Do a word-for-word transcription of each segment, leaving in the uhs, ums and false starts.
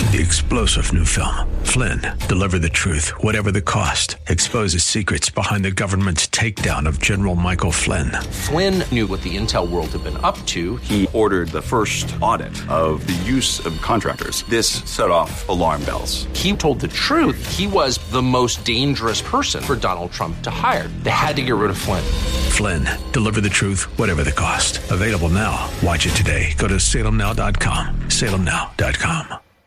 The explosive new film, Flynn, deliver the truth, whatever the cost, exposes secrets behind the government's takedown of General Michael Flynn. Flynn knew what the intel world had been up to. He ordered the first audit of the use of contractors. This set off alarm bells. He told the truth. He was the most dangerous person for Donald Trump to hire. They had to get rid of Flynn. Flynn, deliver the truth, whatever the cost. Available now. Watch it today. Go to salem now dot com. salem now dot com.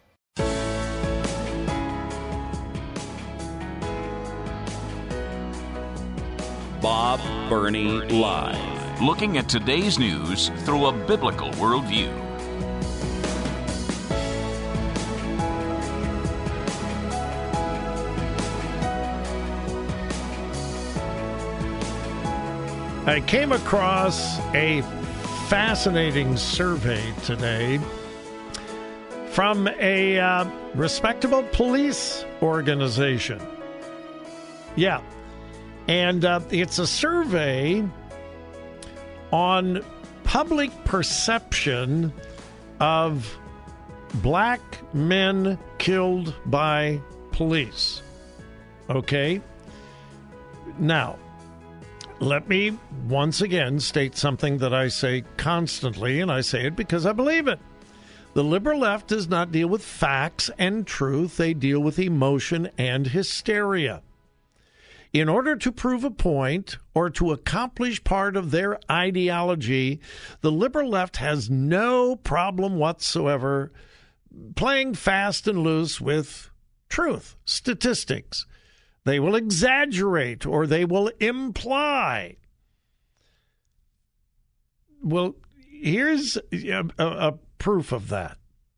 Bob Burney Live. Looking at today's news through a biblical worldview. I came across a fascinating survey today from a uh, respectable police organization. Yeah. And uh, it's a survey on public perception of black men killed by police. Okay? Now, let me once again state something that I say constantly, and I say it because I believe it. The liberal left does not deal with facts and truth. They deal with emotion and hysteria. In order to prove a point or to accomplish part of their ideology, the liberal left has no problem whatsoever playing fast and loose with truth, statistics. They will exaggerate or they will imply. Well, here's a, a, a proof of that.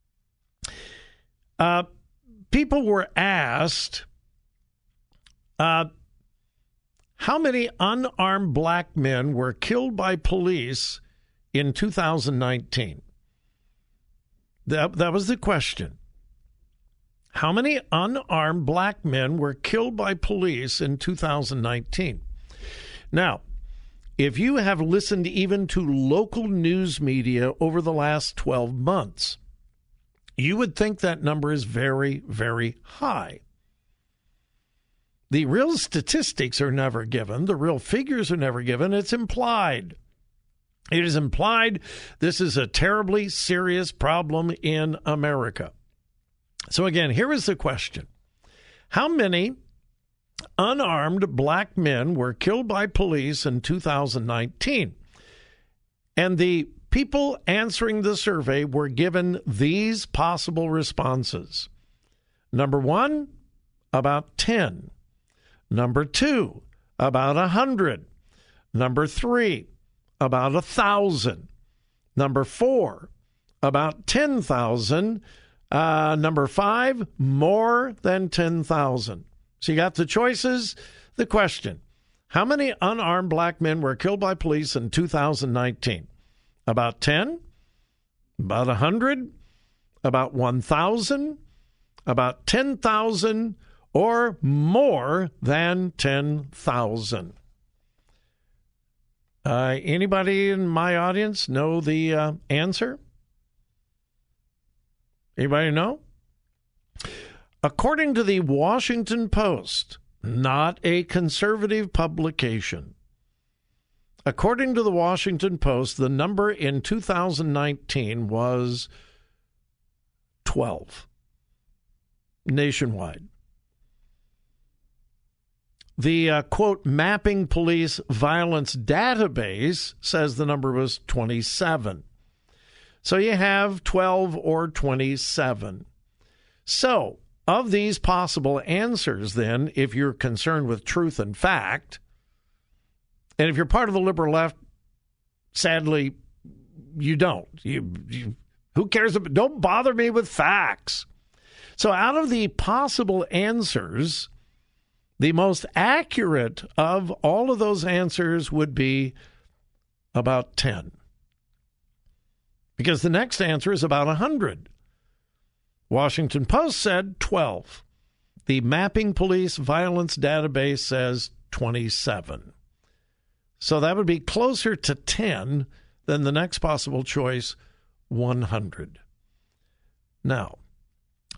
Uh, people were asked, uh, how many unarmed black men were killed by police in two thousand nineteen? That, that was the question. How many unarmed black men were killed by police in two thousand nineteen? Now, if you have listened even to local news media over the last twelve months, you would think that number is very, very high. The real statistics are never given. The real figures are never given. It's implied. It is implied this is a terribly serious problem in America. So again, here is the question. How many unarmed black men were killed by police in two thousand nineteen? And the people answering the survey were given these possible responses. Number one, about ten. Number two, about one hundred. Number three, about one thousand. Number four, about ten thousand. Uh, number five, more than ten thousand. So you got the choices. The question, how many unarmed black men were killed by police in two thousand nineteen? About ten? About one hundred? About one thousand? About ten thousand? Or more than ten thousand? Uh, anybody in my audience know the uh, answer? Anybody know? According to the Washington Post, not a conservative publication, according to the Washington Post, the number in two thousand nineteen was twelve nationwide. The, uh, quote, Mapping Police Violence Database says the number was twenty-seven. So you have twelve or twenty-seven. So, of these possible answers, then, if you're concerned with truth and fact, and if you're part of the liberal left, sadly, you don't. You, you who cares? About, don't bother me with facts. So out of the possible answers, the most accurate of all of those answers would be about ten. Because the next answer is about one hundred. Washington Post said twelve. The Mapping Police Violence Database says twenty-seven. So that would be closer to ten than the next possible choice, one hundred. Now,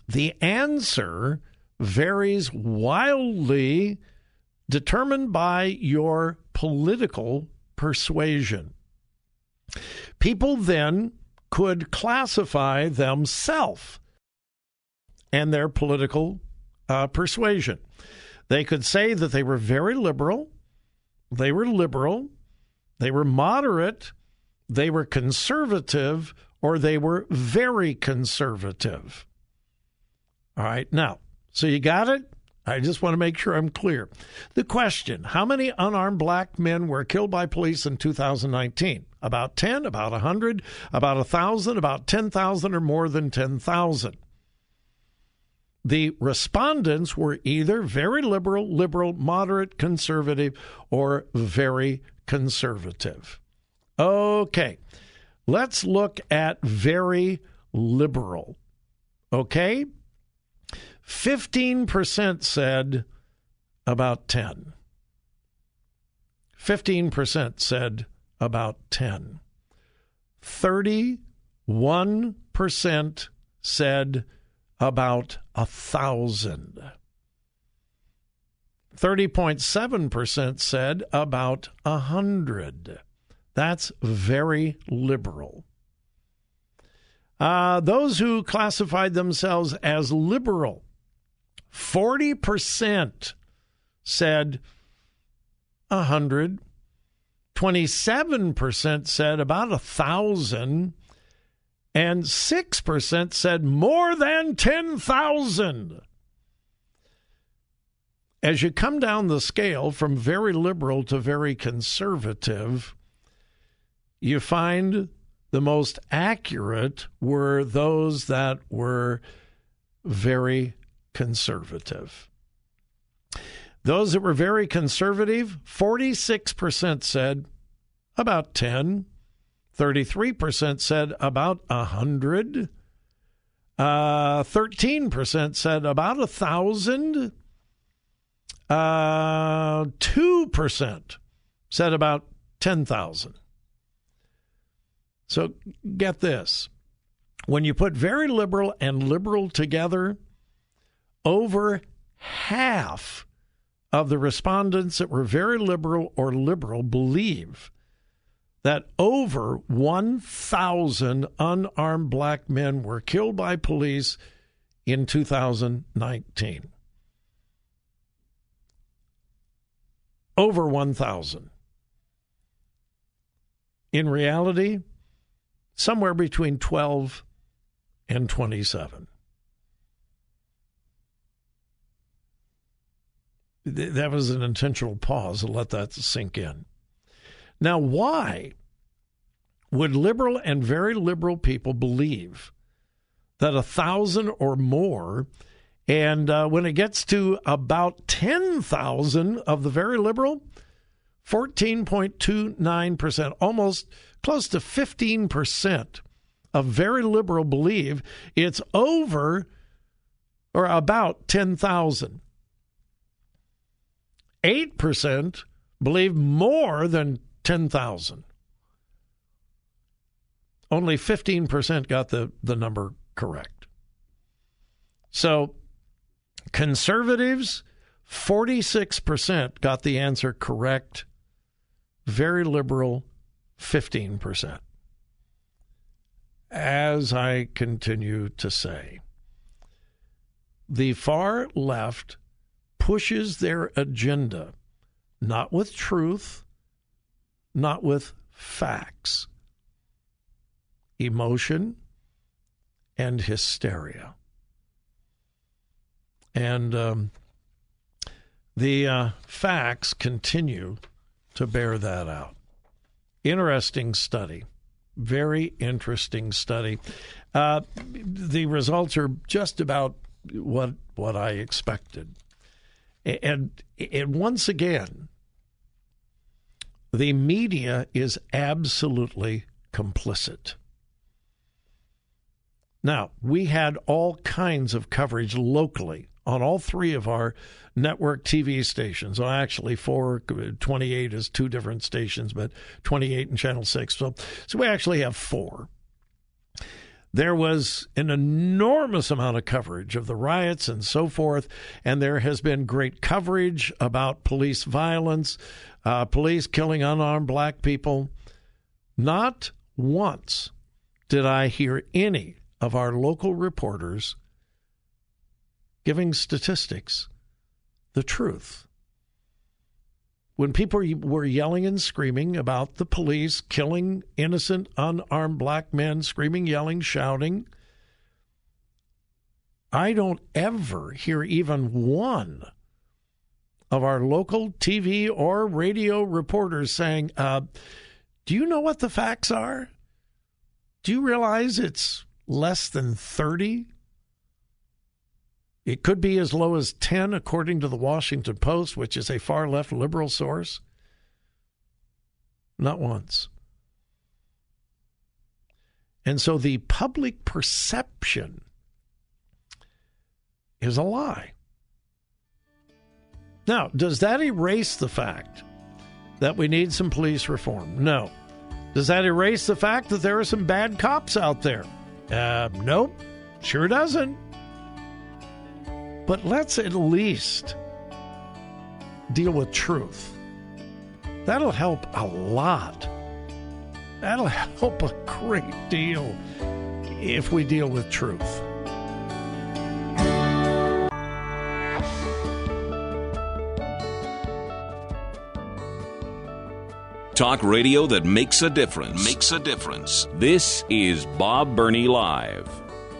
The answer varies wildly, determined by your political persuasion. People then could classify themselves and their political uh, persuasion. They could say that they were very liberal, they were liberal, they were moderate, they were conservative, or they were very conservative. All right, now, so you got it? I just want to make sure I'm clear. The question, how many unarmed black men were killed by police in two thousand nineteen? About ten, about one hundred, about one thousand, about ten thousand, or more than ten thousand? The respondents were either very liberal, liberal, moderate, conservative, or very conservative. Okay, let's look at very liberal. Okay? fifteen percent said about ten. fifteen percent said about ten. thirty-one percent said about a thousand. thirty point seven percent said about a hundred. That's very liberal. Uh, those who classified themselves as liberal, forty percent said a hundred. twenty-seven percent said about a thousand. And six percent said more than ten thousand. As you come down the scale from very liberal to very conservative, you find the most accurate were those that were very conservative. Those that were very conservative, forty-six percent said about ten. thirty-three percent said about one hundred. Uh, thirteen percent said about one thousand. Uh, two percent said about ten thousand. So get this. When you put very liberal and liberal together, over half of the respondents that were very liberal or liberal believe that over one thousand unarmed black men were killed by police in two thousand nineteen. Over one thousand. In reality, somewhere between twelve and twenty-seven. That was an intentional pause to let that sink in. Now, why would liberal and very liberal people believe that a thousand or more, and uh, when it gets to about ten thousand of the very liberal, fourteen point two nine percent, almost close to fifteen percent of very liberal believe it's over or about ten thousand. eight percent believe more than ten thousand. Only fifteen percent got the, the number correct. So conservatives, forty-six percent got the answer correct. Very liberal, fifteen percent. As I continue to say, the far left pushes their agenda not with truth, not with facts, emotion and hysteria. And um, the uh, facts continue to bear that out. Interesting study. Very interesting study. Uh, the results are just about what what I expected. And, and once again, the media is absolutely complicit. Now, we had all kinds of coverage locally on all three of our network T V stations. Well, actually, four, twenty-eight is two different stations, but twenty-eight and Channel six. So, so we actually have four. There was an enormous amount of coverage of the riots and so forth, and there has been great coverage about police violence, uh, police killing unarmed black people. Not once did I hear any of our local reporters giving statistics, the truth. When people were yelling and screaming about the police killing innocent, unarmed black men, screaming, yelling, shouting, I don't ever hear even one of our local T V or radio reporters saying, uh, do you know what the facts are? Do you realize it's less than thirty? It could be as low as ten, according to the Washington Post, which is a far-left liberal source. Not once. And so the public perception is a lie. Now, does that erase the fact that we need some police reform? No. Does that erase the fact that there are some bad cops out there? Uh, nope, sure doesn't. But let's at least deal with truth. That'll help a lot. That'll help a great deal if we deal with truth. Talk radio that makes a difference. Makes a difference. This is Bob Burney Live.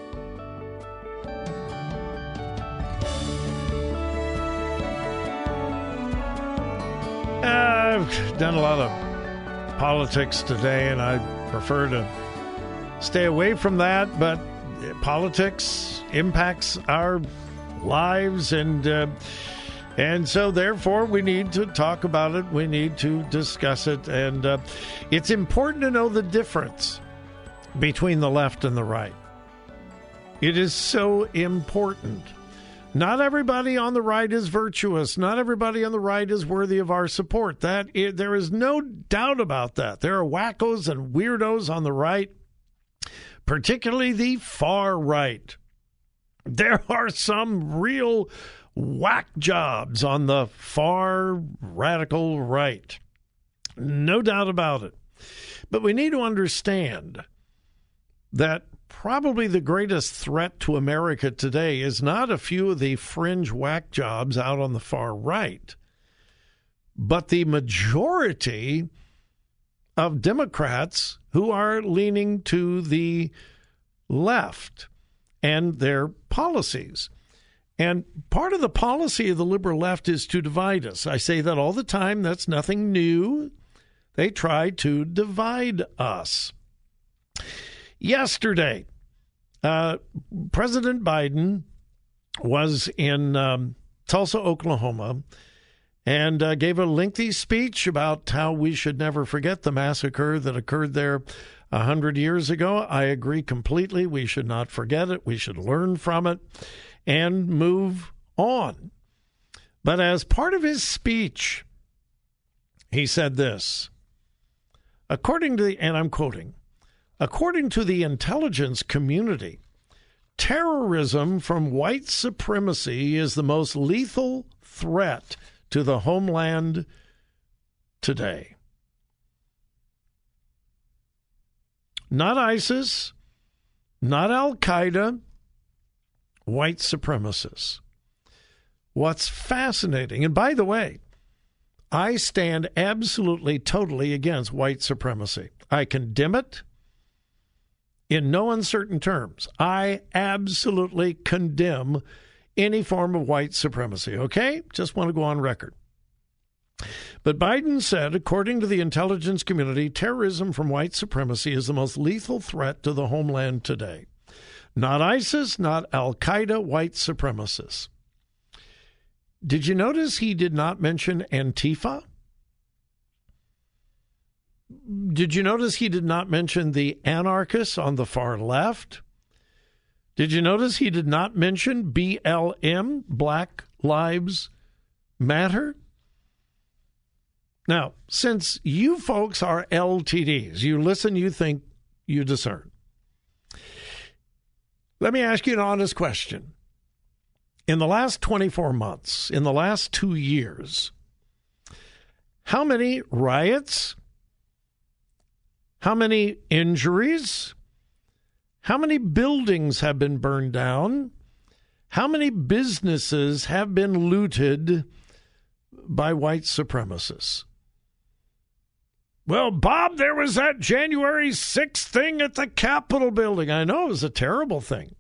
I've done a lot of politics today, and I prefer to stay away from that, but politics impacts our lives, and uh, and so therefore we need to talk about it, we need to discuss it, and uh, it's important to know the difference between the left and the right. It is so important. Not everybody on the right is virtuous. Not everybody on the right is worthy of our support. That is, there is no doubt about that. There are wackos and weirdos on the right, particularly the far right. There are some real whack jobs on the far radical right. No doubt about it. But we need to understand that probably the greatest threat to America today is not a few of the fringe whack jobs out on the far right, but the majority of Democrats who are leaning to the left and their policies. And part of the policy of the liberal left is to divide us. I say that all the time. That's nothing new. They try to divide us. Yesterday, uh, President Biden was in um, Tulsa, Oklahoma, and uh, gave a lengthy speech about how we should never forget the massacre that occurred there a hundred years ago. I agree completely. We should not forget it. We should learn from it and move on. But as part of his speech, he said this, according to the, and I'm quoting, according to the intelligence community, terrorism from white supremacy is the most lethal threat to the homeland today. Not ISIS, not Al-Qaeda, white supremacists. What's fascinating, and by the way, I stand absolutely, totally against white supremacy. I condemn it in no uncertain terms. I absolutely condemn any form of white supremacy, okay? Just want to go on record. But Biden said, according to the intelligence community, terrorism from white supremacy is the most lethal threat to the homeland today. Not ISIS, not Al-Qaeda, white supremacists. Did you notice he did not mention Antifa? Did you notice he did not mention the anarchists on the far left? Did you notice he did not mention B L M, Black Lives Matter? Now, since you folks are L T Ds, you listen, you think, you discern. Let me ask you an honest question. In the last twenty-four months, in the last two years, how many riots, how many injuries, how many buildings have been burned down, how many businesses have been looted by white supremacists? Well, Bob, there was that January sixth thing at the Capitol building. I know it was a terrible thing.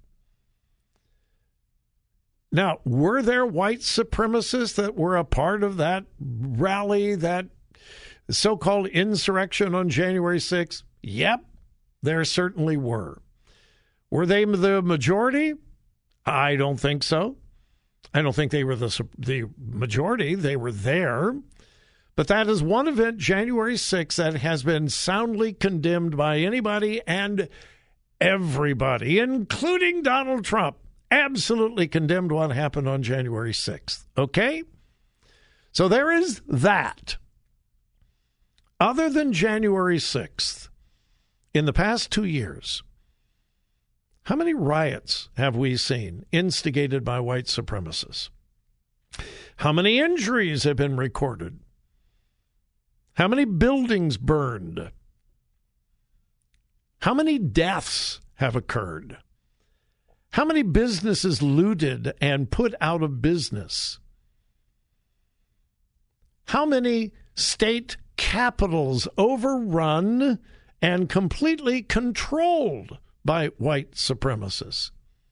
Now, were there white supremacists that were a part of that rally, that so-called insurrection on January sixth? Yep, there certainly were. Were they the majority? I don't think so. I don't think they were the, the majority. They were there. But that is one event, January sixth, that has been soundly condemned by anybody and everybody, including Donald Trump. Absolutely condemned what happened on January sixth. Okay? So there is that. Other than January sixth, in the past two years, how many riots have we seen instigated by white supremacists? How many injuries have been recorded? How many buildings burned? How many deaths have occurred? How many businesses looted and put out of business? How many state capitals overrun and completely controlled by white supremacists?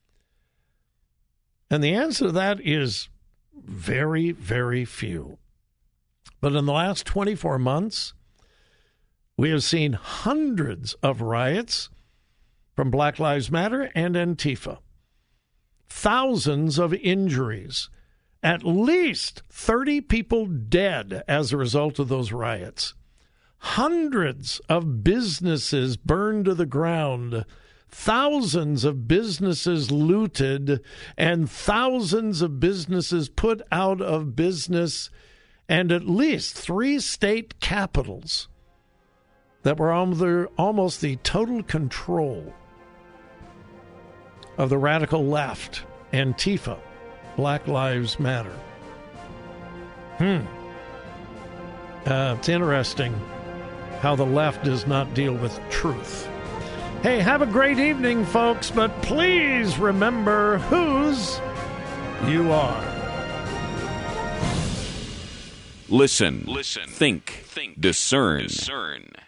And the answer to that is very, very few. But in the last twenty-four months, we have seen hundreds of riots from Black Lives Matter and Antifa. Thousands of injuries. At least thirty people dead as a result of those riots. Hundreds of businesses burned to the ground. Thousands of businesses looted. And thousands of businesses put out of business. And at least three state capitals that were under almost the total control of the radical left, Antifa, Black Lives Matter. Hmm. Uh, it's interesting how the left does not deal with truth. Hey, have a great evening, folks, but please remember whose you are. Listen, Listen, think, think, discern. discern.